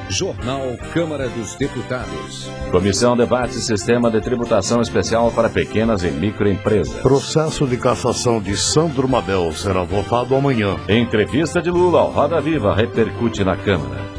Jornal Câmara dos Deputados. Comissão debate sistema de tributação especial para pequenas e microempresas. Processo de cassação de Sandro Mabel será votado amanhã. Entrevista de Lula ao Roda Viva repercute na Câmara.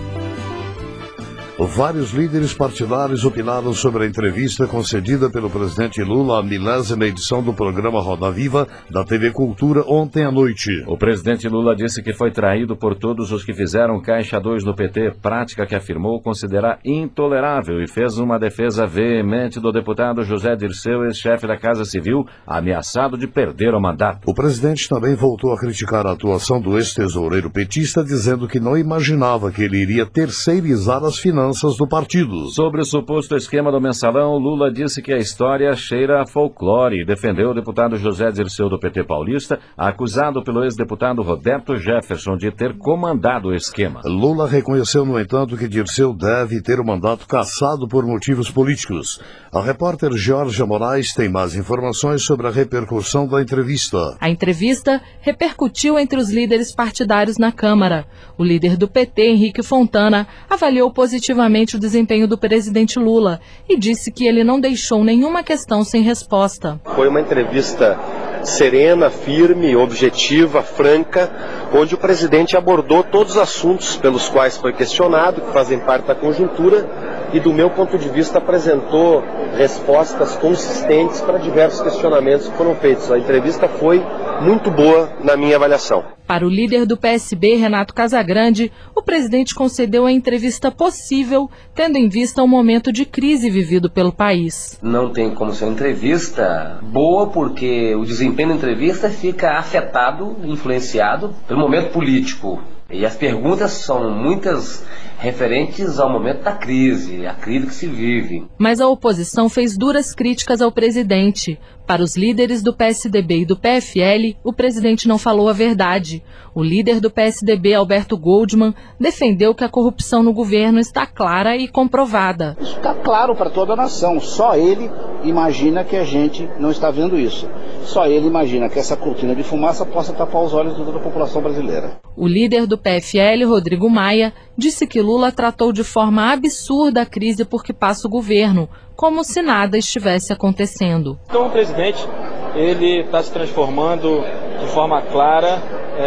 Vários líderes partidários opinaram sobre a entrevista concedida pelo presidente Lula à milésima edição do programa Roda Viva da TV Cultura ontem à noite. O presidente Lula disse que foi traído por todos os que fizeram Caixa 2 no PT, prática que afirmou considerar intolerável, e fez uma defesa veemente do deputado José Dirceu, ex-chefe da Casa Civil, ameaçado de perder o mandato. O presidente também voltou a criticar a atuação do ex-tesoureiro petista, dizendo que não imaginava que ele iria terceirizar as finanças do partido. Sobre o suposto esquema do mensalão, Lula disse que a história cheira a folclore e defendeu o deputado José Dirceu do PT paulista, acusado pelo ex-deputado Roberto Jefferson de ter comandado o esquema. Lula reconheceu, no entanto, que Dirceu deve ter o mandato cassado por motivos políticos. A repórter Georgia Moraes tem mais informações sobre a repercussão da entrevista. A entrevista repercutiu entre os líderes partidários na Câmara. O líder do PT, Henrique Fontana, avaliou positivamente o desempenho do presidente Lula e disse que ele não deixou nenhuma questão sem resposta. Foi uma entrevista serena, firme, objetiva, franca, onde o presidente abordou todos os assuntos pelos quais foi questionado, que fazem parte da conjuntura, e do meu ponto de vista apresentou respostas consistentes para diversos questionamentos que foram feitos. A entrevista foi muito boa na minha avaliação. Para o líder do PSB, Renato Casagrande, o presidente concedeu a entrevista possível, tendo em vista o momento de crise vivido pelo país. Não tem como ser uma entrevista boa, porque o desempenho da entrevista fica afetado, influenciado pelo momento político. E as perguntas são muitas referentes ao momento da crise, a crise que se vive. Mas a oposição fez duras críticas ao presidente. Para os líderes do PSDB e do PFL, o presidente não falou a verdade. O líder do PSDB, Alberto Goldman, defendeu que a corrupção no governo está clara e comprovada. Isso está claro para toda a nação. Só ele imagina que a gente não está vendo isso. Só ele imagina que essa cortina de fumaça possa tapar os olhos de toda a população brasileira. O líder do PFL, Rodrigo Maia, disse que Lula tratou de forma absurda a crise por que passa o governo, como se nada estivesse acontecendo. Então o presidente, ele está se transformando de forma clara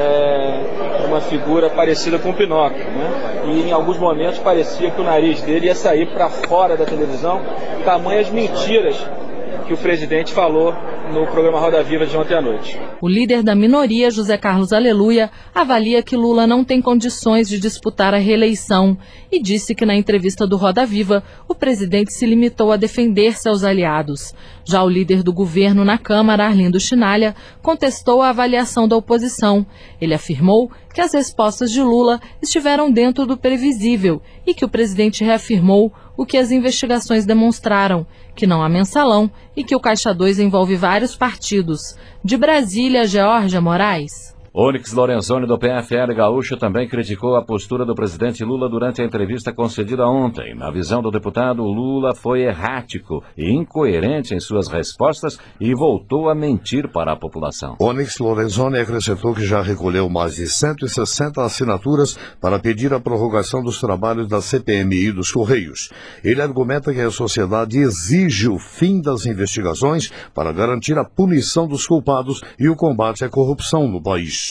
uma figura parecida com o Pinóquio, né? E em alguns momentos parecia que o nariz dele ia sair para fora da televisão, tamanhas mentiras que o presidente falou no programa Roda Viva de ontem à noite. O líder da minoria, José Carlos Aleluia, avalia que Lula não tem condições de disputar a reeleição e disse que na entrevista do Roda Viva o presidente se limitou a defender seus aliados. Já o líder do governo na Câmara, Arlindo Chinalha, contestou a avaliação da oposição. Ele afirmou que as respostas de Lula estiveram dentro do previsível e que o presidente reafirmou o que as investigações demonstraram, que não há mensalão e que o Caixa 2 envolve vários partidos. De Brasília, Georgia Moraes. Onyx Lorenzoni, do PFL Gaúcho, também criticou a postura do presidente Lula durante a entrevista concedida ontem. Na visão do deputado, Lula foi errático e incoerente em suas respostas e voltou a mentir para a população. Onyx Lorenzoni acrescentou que já recolheu mais de 160 assinaturas para pedir a prorrogação dos trabalhos da CPMI dos Correios. Ele argumenta que a sociedade exige o fim das investigações para garantir a punição dos culpados e o combate à corrupção no país.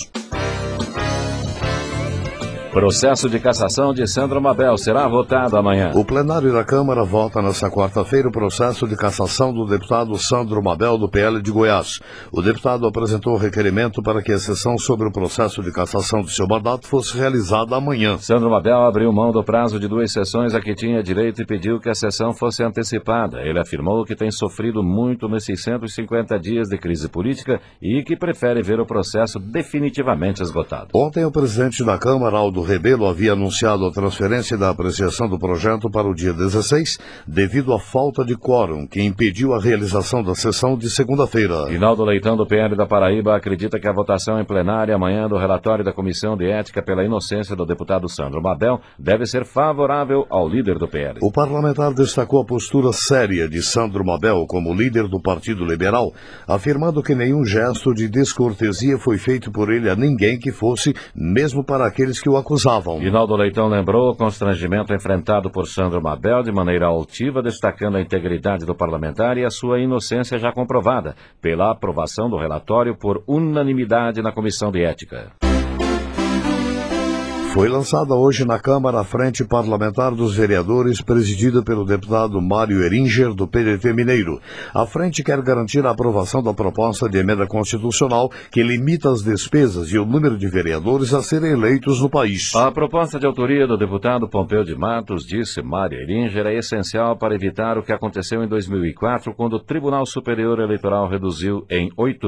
Processo de cassação de Sandro Mabel será votado amanhã. O plenário da Câmara vota nesta quarta-feira o processo de cassação do deputado Sandro Mabel, do PL de Goiás. O deputado apresentou requerimento para que a sessão sobre o processo de cassação de seu mandato fosse realizada amanhã. Sandro Mabel abriu mão do prazo de 2 sessões a que tinha direito e pediu que a sessão fosse antecipada. Ele afirmou que tem sofrido muito nesses 150 dias de crise política e que prefere ver o processo definitivamente esgotado. Ontem, o presidente da Câmara, Aldo Rebelo, havia anunciado a transferência da apreciação do projeto para o dia 16, devido à falta de quórum, que impediu a realização da sessão de segunda-feira. Rinaldo Leitão, do PL da Paraíba, acredita que a votação em plenária amanhã do relatório da Comissão de Ética pela inocência do deputado Sandro Mabel deve ser favorável ao líder do PL. O parlamentar destacou a postura séria de Sandro Mabel como líder do Partido Liberal, afirmando que nenhum gesto de descortesia foi feito por ele a ninguém que fosse, mesmo para aqueles que o acusavam. acusavam. Rinaldo Leitão lembrou o constrangimento enfrentado por Sandro Mabel de maneira altiva, destacando a integridade do parlamentar e a sua inocência já comprovada pela aprovação do relatório por unanimidade na Comissão de Ética. Foi lançada hoje na Câmara a Frente Parlamentar dos Vereadores, presidida pelo deputado Mário Eringer, do PDT Mineiro. A frente quer garantir a aprovação da proposta de emenda constitucional que limita as despesas e o número de vereadores a serem eleitos no país. A proposta de autoria do deputado Pompeu de Matos, disse Mário Eringer, é essencial para evitar o que aconteceu em 2004, quando o Tribunal Superior Eleitoral reduziu em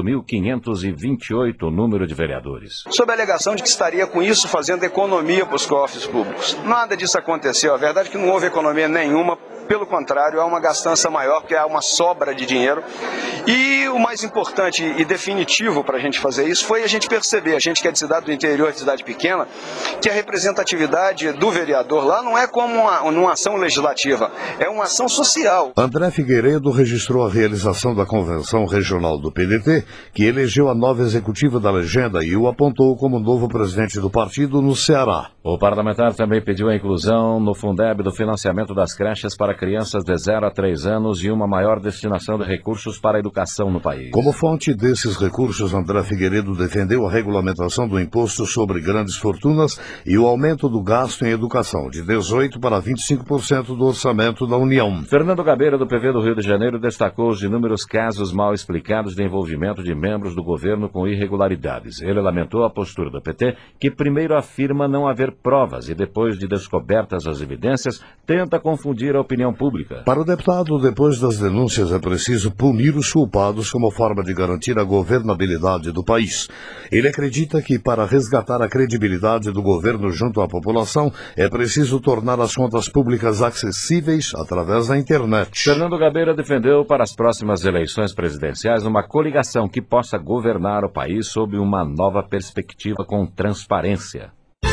8.528 o número de vereadores. Sob a alegação de que estaria com isso fazendo economia para os cofres públicos. Nada disso aconteceu. A verdade é que não houve economia nenhuma. Pelo contrário, há uma gastança maior, porque há uma sobra de dinheiro. E o mais importante e definitivo para a gente fazer isso foi a gente perceber, a gente que é de cidade do interior, de cidade pequena, que a representatividade do vereador lá não é como uma ação legislativa, é uma ação social. André Figueiredo registrou a realização da Convenção Regional do PDT, que elegeu a nova executiva da legenda e o apontou como novo presidente do partido no Ceará. O parlamentar também pediu a inclusão no Fundeb do financiamento das creches para crianças de 0 a 3 anos e uma maior destinação de recursos para a educação no país. Como fonte desses recursos, André Figueiredo defendeu a regulamentação do imposto sobre grandes fortunas e o aumento do gasto em educação, de 18% para 25% do orçamento da União. Fernando Gabeira, do PV do Rio de Janeiro, destacou os inúmeros casos mal explicados de envolvimento de membros do governo com irregularidades. Ele lamentou a postura do PT, que primeiro afirma não haver provas e depois de descobertas as evidências, tenta confundir a opinião pública. Para o deputado, depois das denúncias é preciso punir os culpados como forma de garantir a governabilidade do país. Ele acredita que para resgatar a credibilidade do governo junto à população é preciso tornar as contas públicas acessíveis através da internet. Fernando Gabeira defendeu para as próximas eleições presidenciais uma coligação que possa governar o país sob uma nova perspectiva com transparência.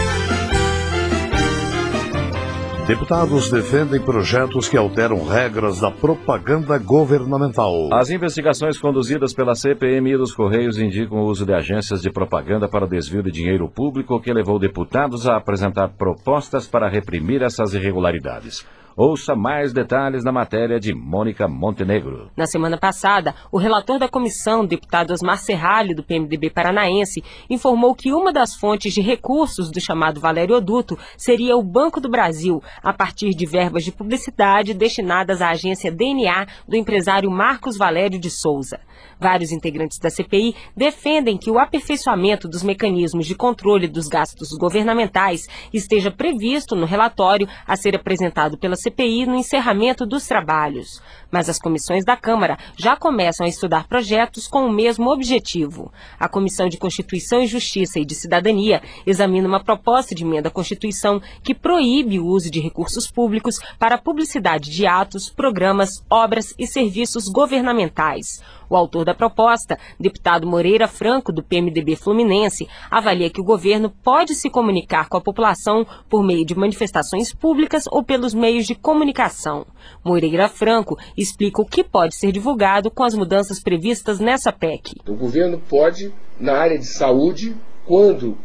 Deputados defendem projetos que alteram regras da propaganda governamental. As investigações conduzidas pela CPMI dos Correios indicam o uso de agências de propaganda para o desvio de dinheiro público, que levou deputados a apresentar propostas para reprimir essas irregularidades. Ouça mais detalhes na matéria de Mônica Montenegro. Na semana passada, o relator da comissão, deputado Osmar Serralho, do PMDB paranaense, informou que uma das fontes de recursos do chamado Valérioduto seria o Banco do Brasil, a partir de verbas de publicidade destinadas à agência DNA do empresário Marcos Valério de Souza. Vários integrantes da CPI defendem que o aperfeiçoamento dos mecanismos de controle dos gastos governamentais esteja previsto no relatório a ser apresentado pela CPI no encerramento dos trabalhos. Mas as comissões da Câmara já começam a estudar projetos com o mesmo objetivo. A Comissão de Constituição e Justiça e de Cidadania examina uma proposta de emenda à Constituição que proíbe o uso de recursos públicos para publicidade de atos, programas, obras e serviços governamentais. O autor da proposta, deputado Moreira Franco, do PMDB Fluminense, avalia que o governo pode se comunicar com a população por meio de manifestações públicas ou pelos meios de comunicação. Moreira Franco explica o que pode ser divulgado com as mudanças previstas nessa PEC. O governo pode, na área de saúde, quando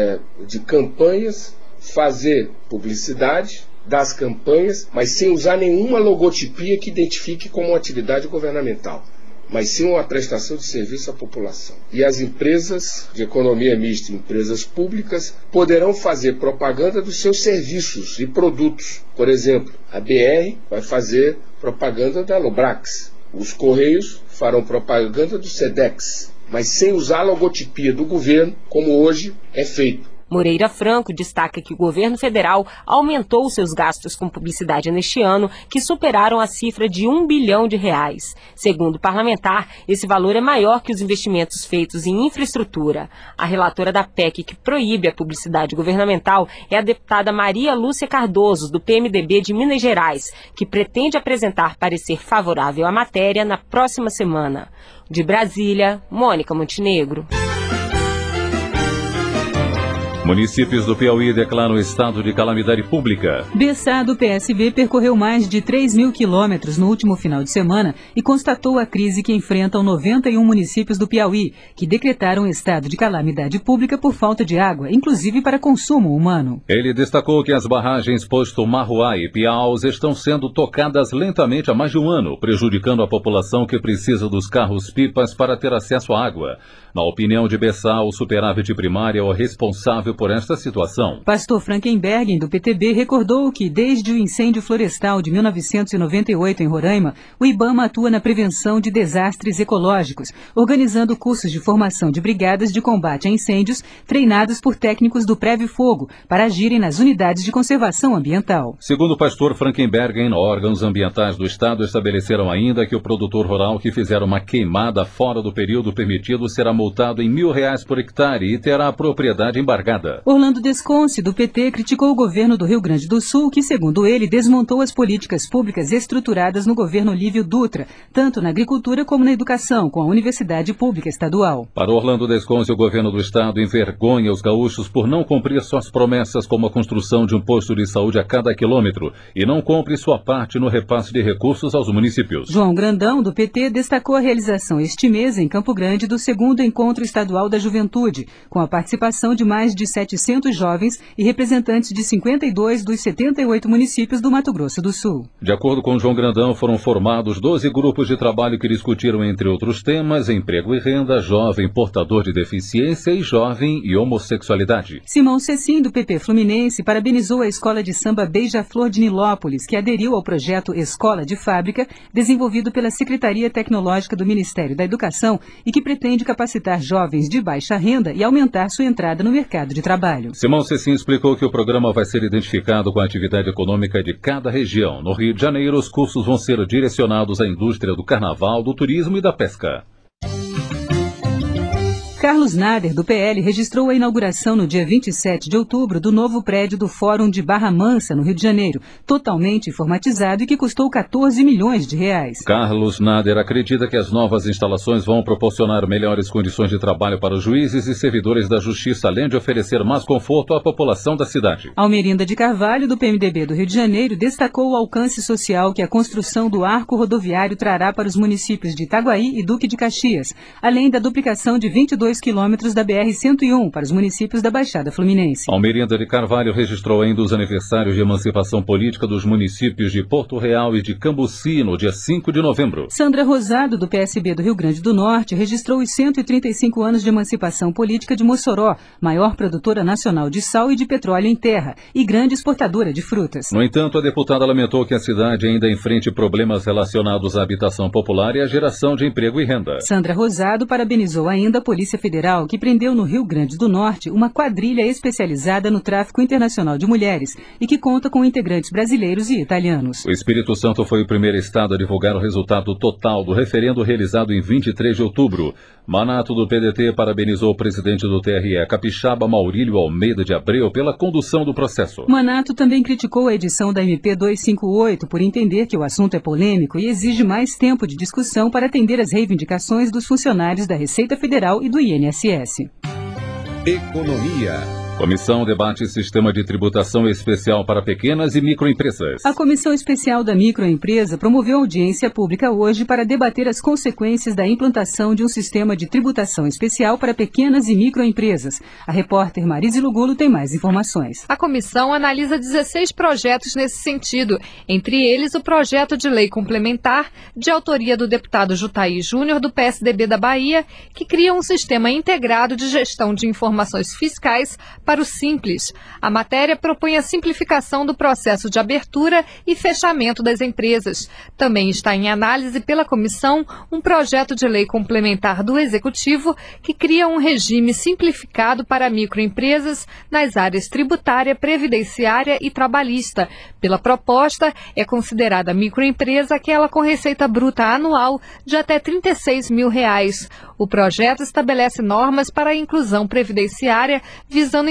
de campanhas, fazer publicidade das campanhas, mas sem usar nenhuma logotipia que identifique como uma atividade governamental, mas sim uma prestação de serviço à população. E as empresas de economia mista, empresas públicas, poderão fazer propaganda dos seus serviços e produtos. Por exemplo, a BR vai fazer propaganda da Lobrax, os Correios farão propaganda do Sedex, mas sem usar a logotipia do governo, como hoje é feito. Moreira Franco destaca que o governo federal aumentou seus gastos com publicidade neste ano, que superaram a cifra de R$1 bilhão. Segundo o parlamentar, esse valor é maior que os investimentos feitos em infraestrutura. A relatora da PEC que proíbe a publicidade governamental é a deputada Maria Lúcia Cardoso, do PMDB de Minas Gerais, que pretende apresentar parecer favorável à matéria na próxima semana. De Brasília, Mônica Montenegro. Municípios do Piauí declaram estado de calamidade pública. Bessá, do PSB, percorreu mais de 3 mil quilômetros no último final de semana e constatou a crise que enfrentam 91 municípios do Piauí, que decretaram estado de calamidade pública por falta de água, inclusive para consumo humano. Ele destacou que as barragens Posto Marruá e Piaus estão sendo tocadas lentamente há mais de um ano, prejudicando a população que precisa dos carros-pipas para ter acesso à água. Na opinião de Bessá, o superávit primário é o responsável por esta situação. Pastor Frankenberg, do PTB, recordou que desde o incêndio florestal de 1998 em Roraima, o IBAMA atua na prevenção de desastres ecológicos, organizando cursos de formação de brigadas de combate a incêndios treinados por técnicos do Prévio Fogo para agirem nas unidades de conservação ambiental. Segundo o pastor Frankenberg, órgãos ambientais do Estado estabeleceram ainda que o produtor rural que fizer uma queimada fora do período permitido será multado em R$1.000 por hectare e terá a propriedade embargada. Orlando Desconce, do PT, criticou o governo do Rio Grande do Sul, que, segundo ele, desmontou as políticas públicas estruturadas no governo Olívio Dutra, tanto na agricultura como na educação, com a Universidade Pública Estadual. Para Orlando Desconce, o governo do Estado envergonha os gaúchos por não cumprir suas promessas como a construção de um posto de saúde a cada quilômetro e não cumpre sua parte no repasse de recursos aos municípios. João Grandão, do PT, destacou a realização este mês em Campo Grande do segundo Encontro Estadual da Juventude, com a participação de mais de 700 jovens e representantes de 52 dos 78 municípios do Mato Grosso do Sul. De acordo com João Grandão, foram formados 12 grupos de trabalho que discutiram, entre outros temas, emprego e renda, jovem portador de deficiência e jovem e homossexualidade. Simão Cecim, do PP Fluminense, parabenizou a Escola de Samba Beija-Flor de Nilópolis, que aderiu ao projeto Escola de Fábrica, desenvolvido pela Secretaria Tecnológica do Ministério da Educação e que pretende capacitar jovens de baixa renda e aumentar sua entrada no mercado de trabalho. Simão Cecim explicou que o programa vai ser identificado com a atividade econômica de cada região. No Rio de Janeiro, os cursos vão ser direcionados à indústria do carnaval, do turismo e da pesca. Carlos Nader, do PL, registrou a inauguração no dia 27 de outubro do novo prédio do Fórum de Barra Mansa, no Rio de Janeiro, totalmente informatizado e que custou 14 milhões de reais. Carlos Nader acredita que as novas instalações vão proporcionar melhores condições de trabalho para os juízes e servidores da Justiça, além de oferecer mais conforto à população da cidade. Almerinda de Carvalho, do PMDB do Rio de Janeiro, destacou o alcance social que a construção do arco rodoviário trará para os municípios de Itaguaí e Duque de Caxias, além da duplicação de 22 quilômetros da BR-101 para os municípios da Baixada Fluminense. Almerinda de Carvalho registrou ainda os aniversários de emancipação política dos municípios de Porto Real e de Cambuci no dia 5 de novembro. Sandra Rosado, do PSB do Rio Grande do Norte, registrou os 135 anos de emancipação política de Mossoró, maior produtora nacional de sal e de petróleo em terra e grande exportadora de frutas. No entanto, a deputada lamentou que a cidade ainda enfrente problemas relacionados à habitação popular e à geração de emprego e renda. Sandra Rosado parabenizou ainda a Polícia Federal, que prendeu no Rio Grande do Norte uma quadrilha especializada no tráfico internacional de mulheres e que conta com integrantes brasileiros e italianos. O Espírito Santo foi o primeiro estado a divulgar o resultado total do referendo realizado em 23 de outubro. Manato, do PDT, parabenizou o presidente do TRE capixaba, Maurílio Almeida de Abreu, pela condução do processo. Manato também criticou a edição da MP 258 por entender que o assunto é polêmico e exige mais tempo de discussão para atender às reivindicações dos funcionários da Receita Federal e do INSS. Economia. Comissão debate sistema de tributação especial para pequenas e microempresas. A Comissão Especial da Microempresa promoveu audiência pública hoje para debater as consequências da implantação de um sistema de tributação especial para pequenas e microempresas. A repórter Marise Lugulo tem mais informações. A comissão analisa 16 projetos nesse sentido, entre eles o projeto de lei complementar de autoria do deputado Jutaí Júnior, do PSDB da Bahia, que cria um sistema integrado de gestão de informações fiscais para o Simples. A matéria propõe a simplificação do processo de abertura e fechamento das empresas. Também está em análise pela comissão um projeto de lei complementar do Executivo que cria um regime simplificado para microempresas nas áreas tributária, previdenciária e trabalhista. Pela proposta, é considerada microempresa aquela com receita bruta anual de até R$36 mil. O projeto estabelece normas para a inclusão previdenciária visando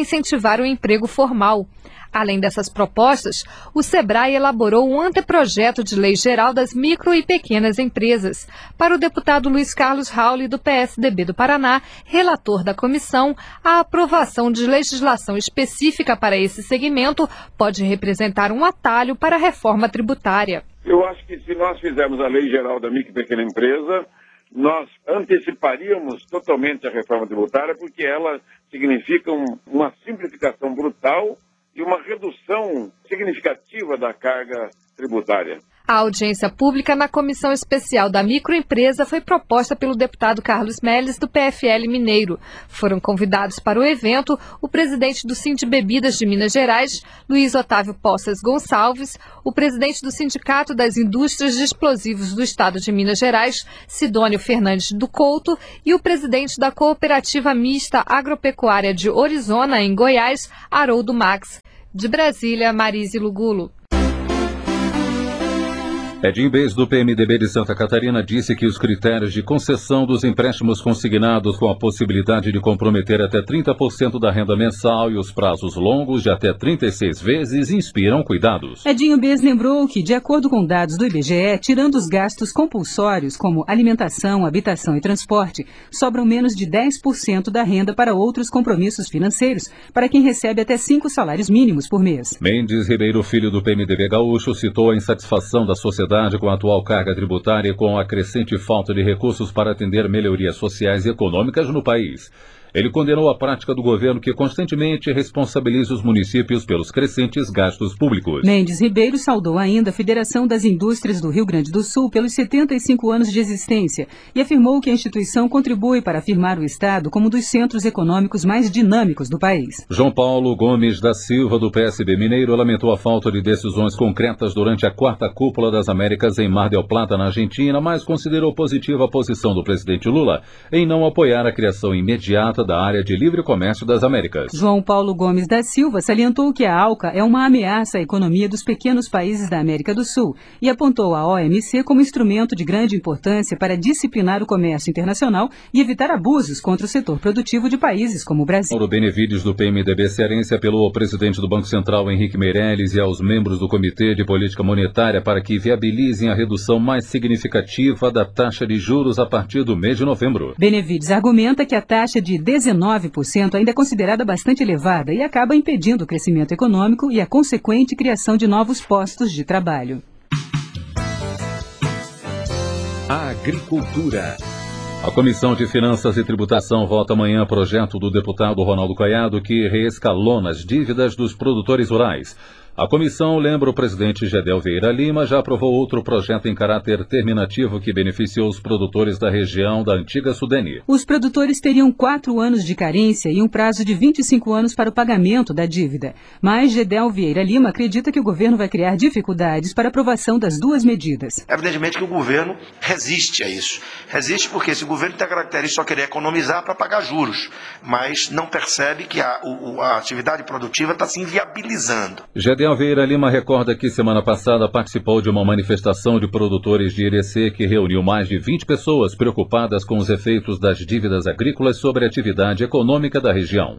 incentivar o emprego formal. Além dessas propostas, o SEBRAE elaborou um anteprojeto de lei geral das micro e pequenas empresas. Para o deputado Luiz Carlos Rauli, do PSDB do Paraná, relator da comissão, a aprovação de legislação específica para esse segmento pode representar um atalho para a reforma tributária. Eu acho que se nós fizermos a lei geral da micro e pequena empresa, nós anteciparíamos totalmente a reforma tributária, porque ela significa uma simplificação brutal e uma redução significativa da carga tributária. A audiência pública na Comissão Especial da Microempresa foi proposta pelo deputado Carlos Melles, do PFL Mineiro. Foram convidados para o evento o presidente do Sindibebidas de Minas Gerais, Luiz Otávio Poças Gonçalves, o presidente do Sindicato das Indústrias de Explosivos do Estado de Minas Gerais, Sidônio Fernandes do Couto, e o presidente da Cooperativa Mista Agropecuária de Orizona, em Goiás, Haroldo Max. De Brasília, Marise Lugulo. Edinho Bez, do PMDB de Santa Catarina, disse que os critérios de concessão dos empréstimos consignados com a possibilidade de comprometer até 30% da renda mensal e os prazos longos de até 36 vezes inspiram cuidados. Edinho Bez lembrou que, de acordo com dados do IBGE, tirando os gastos compulsórios como alimentação, habitação e transporte, sobram menos de 10% da renda para outros compromissos financeiros, para quem recebe até 5 salários mínimos por mês. Mendes Ribeiro Filho, do PMDB gaúcho, citou a insatisfação da sociedade com a atual carga tributária e com a crescente falta de recursos para atender melhorias sociais e econômicas no país. Ele condenou a prática do governo que constantemente responsabiliza os municípios pelos crescentes gastos públicos. Mendes Ribeiro saudou ainda a Federação das Indústrias do Rio Grande do Sul pelos 75 anos de existência e afirmou que a instituição contribui para afirmar o Estado como um dos centros econômicos mais dinâmicos do país. João Paulo Gomes da Silva, do PSB Mineiro, lamentou a falta de decisões concretas durante a 4ª Cúpula das Américas em Mar del Plata, na Argentina, mas considerou positiva a posição do presidente Lula em não apoiar a criação imediata da área de livre comércio das Américas. João Paulo Gomes da Silva salientou que a ALCA é uma ameaça à economia dos pequenos países da América do Sul e apontou a OMC como instrumento de grande importância para disciplinar o comércio internacional e evitar abusos contra o setor produtivo de países como o Brasil. Mauro Benevides, do PMDB cearense, apelou ao presidente do Banco Central, Henrique Meirelles, e aos membros do Comitê de Política Monetária para que viabilizem a redução mais significativa da taxa de juros a partir do mês de novembro. Benevides argumenta que a taxa de 19% ainda é considerada bastante elevada e acaba impedindo o crescimento econômico e a consequente criação de novos postos de trabalho. Agricultura. A Comissão de Finanças e Tributação vota amanhã projeto do deputado Ronaldo Caiado que reescalona as dívidas dos produtores rurais. A comissão, lembra o presidente Gedel Vieira Lima, já aprovou outro projeto em caráter terminativo que beneficiou os produtores da região da antiga Sudene. Os produtores teriam 4 anos de carência e um prazo de 25 anos para o pagamento da dívida. Mas Gedel Vieira Lima acredita que o governo vai criar dificuldades para a aprovação das duas medidas. Evidentemente que o governo resiste a isso. Resiste porque esse governo tem a característica de só querer economizar para pagar juros, mas não percebe que a atividade produtiva está se inviabilizando. Gedel Vieira Lima recorda que semana passada participou de uma manifestação de produtores de Irecê que reuniu mais de 20 pessoas preocupadas com os efeitos das dívidas agrícolas sobre a atividade econômica da região.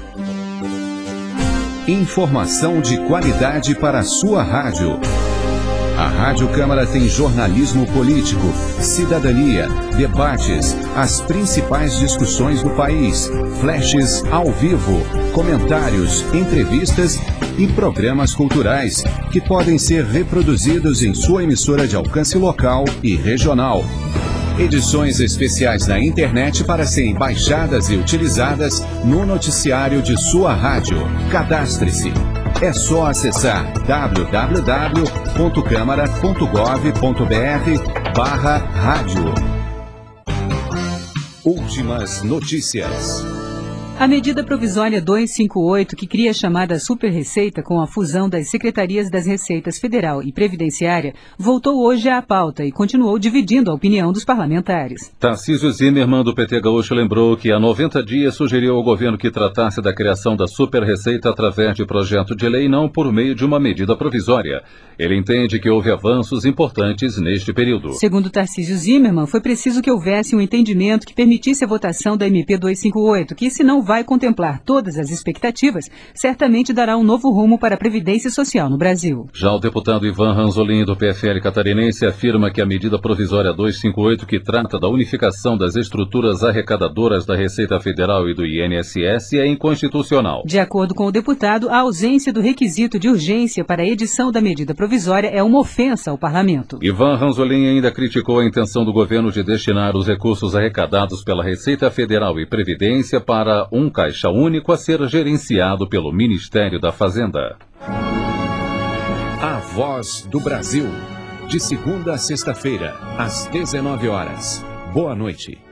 Informação de qualidade para a sua rádio. A Rádio Câmara tem jornalismo político, cidadania, debates, as principais discussões do país, flashes ao vivo, comentários, entrevistas e programas culturais que podem ser reproduzidos em sua emissora de alcance local e regional. Edições especiais na internet para serem baixadas e utilizadas no noticiário de sua rádio. Cadastre-se. É só acessar www.câmara.gov.br/rádio. Últimas notícias. A medida provisória 258, que cria a chamada Super-Receita com a fusão das Secretarias das Receitas Federal e Previdenciária, voltou hoje à pauta e continuou dividindo a opinião dos parlamentares. Tarcísio Zimmermann, do PT Gaúcho, lembrou que há 90 dias sugeriu ao governo que tratasse da criação da Super-Receita através de projeto de lei, não por meio de uma medida provisória. Ele entende que houve avanços importantes neste período. Segundo Tarcísio Zimmermann, foi preciso que houvesse um entendimento que permitisse a votação da MP 258, que, se não vai contemplar todas as expectativas, certamente dará um novo rumo para a Previdência Social no Brasil. Já o deputado Ivan Ranzolin, do PFL catarinense, afirma que a medida provisória 258, que trata da unificação das estruturas arrecadadoras da Receita Federal e do INSS, é inconstitucional. De acordo com o deputado, a ausência do requisito de urgência para a edição da medida provisória é uma ofensa ao parlamento. Ivan Ranzolin ainda criticou a intenção do governo de destinar os recursos arrecadados pela Receita Federal e Previdência para um caixa único a ser gerenciado pelo Ministério da Fazenda. A Voz do Brasil. De segunda a sexta-feira, às 19 horas. Boa noite.